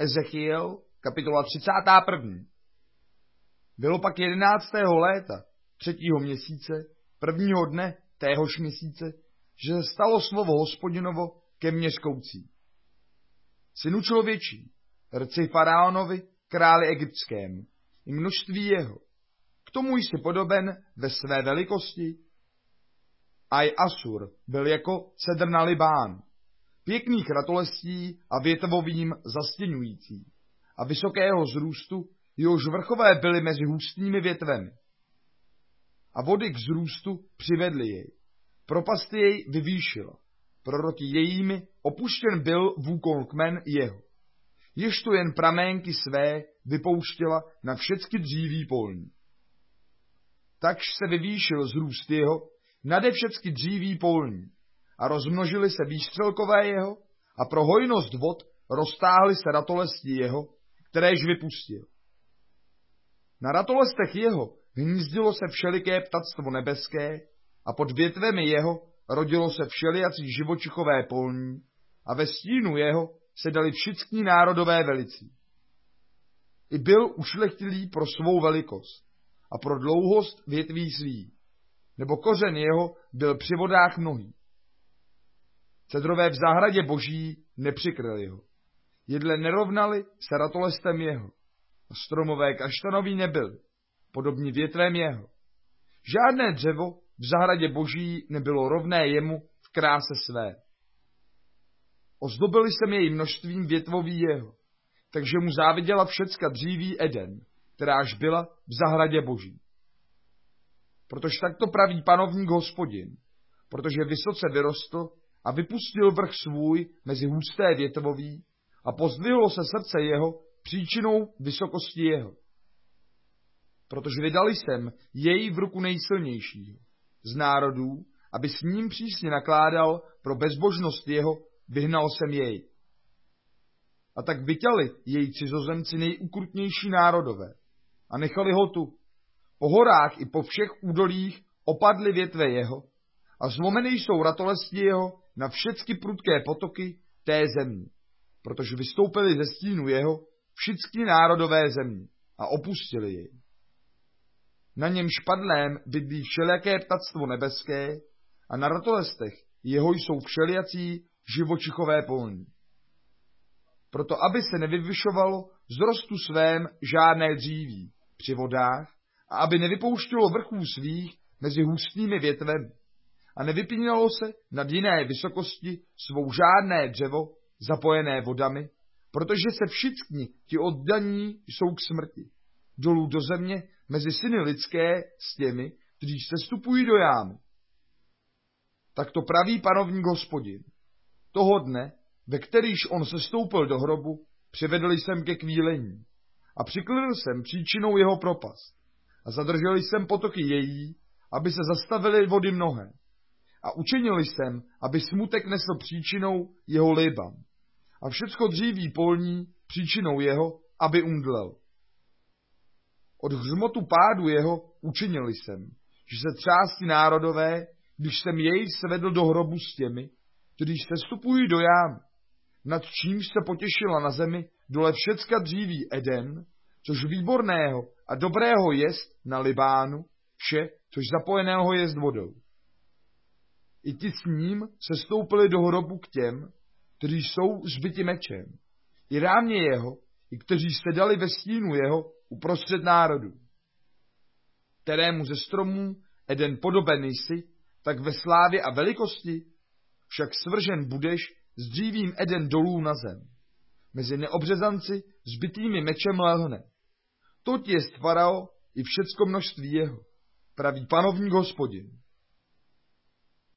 Ezechiel, kapitola 31. Bylo pak 11. léta, 3. měsíce, 1. dne téhož měsíce, že se stalo slovo Hospodinovo ke mně řkoucí. Synu člověčí, rci faraonovi, králi egyptskému, i množství jeho. K tomu jsi podoben ve své velikosti. Aj Asur byl jako cedr na Libánu, pěkných ratolestí a větvovým zastěňující, a vysokého zrůstu, jehož vrchové byly mezi hustými větvemi. A vody k zrůstu přivedly jej, propasty jej vyvýšila, proroky jejími opuštěn byl vůkol kmen jeho, ježto jen praménky své vypouštěla na všecky dříví polní. Takž se vyvýšil zrůst jeho nade všecky dříví polní a rozmnožily se výstřelkové jeho a pro hojnost vod roztáhly se ratolesti jeho, kteréž vypustil. Na ratolestech jeho hnízdilo se všeliké ptactvo nebeské a pod větvemi jeho rodilo se všelijací živočichové polní a ve stínu jeho se dali všichni národové velicí. I byl ušlechtilý pro svou velikost a pro dlouhost větví svých, nebo kořen jeho byl při vodách mnohý. Cedrové v zahradě boží nepřikryly jeho, jedle nerovnali se ratolestem jeho, a stromové kaštanoví nebyly, podobně větvem jeho. Žádné dřevo v zahradě boží nebylo rovné jemu v kráse své. Ozdobili jsem jej množstvím větvoví jeho, takže mu záviděla všecka dříví Eden, kteráž byla v zahradě boží. Protože takto praví panovník Hospodin, protože vysoce vyrostl a vypustil vrch svůj mezi husté větvoví a pozdvihlo se srdce jeho příčinou vysokosti jeho. Protože vydali jsem jej v ruku nejsilnějšího z národů, aby s ním přísně nakládal pro bezbožnost jeho, vyhnal jsem jej. A tak vyťali jej cizozemci nejukrutnější národové a nechali ho tu. Po horách i po všech údolích opadly větve jeho a zlomeny jsou ratolesti jeho na všecky prudké potoky té země, protože vystoupili ze stínu jeho všichni národové země a opustili jej. Na něm špadlém bydlí všelijaké ptactvo nebeské a na ratolestech jeho jsou všelijací živočichové polní. Proto aby se nevyvyšovalo z rostu svém žádné dříví při vodách a aby nevypouštělo vrchů svých mezi hustými větvemi a nevypínalo se nad jiné vysokosti svou žádné dřevo zapojené vodami, protože se všichni ti oddaní jsou k smrti, dolů do země mezi syny lidské s těmi, kteří sestupují do jámy. Tak to praví panovník Hospodin. Toho dne, ve kterýž on sestoupil do hrobu, přivedl jsem ke kvílení a přiklil jsem příčinou jeho propast a zadržel jsem potoky její, aby se zastavily vody mnohé. A učinil jsem, aby smutek nesl příčinou jeho libam a všecko dříví polní příčinou jeho, aby umdlel. Od hřmotu pádu jeho učinil jsem, že se třásí národové, když jsem jej svedl do hrobu s těmi, kteří sestupují do jám, nad čímž se potěšila na zemi dole všecka dříví Eden, což výborného a dobrého jest na Libánu, vše, což zapojeného jest vodou. I ti s ním sestoupili do hrobu k těm, kteří jsou zbyti mečem, i rámě jeho, i kteří sedali ve stínu jeho uprostřed národů. Kterému ze stromů Eden podoben jsi, tak ve slávě a velikosti však svržen budeš s dřívím Eden dolů na zem. Mezi neobřezanci zbitými mečem lehne. Toť jest farao i všecko množství jeho, praví panovník Hospodin.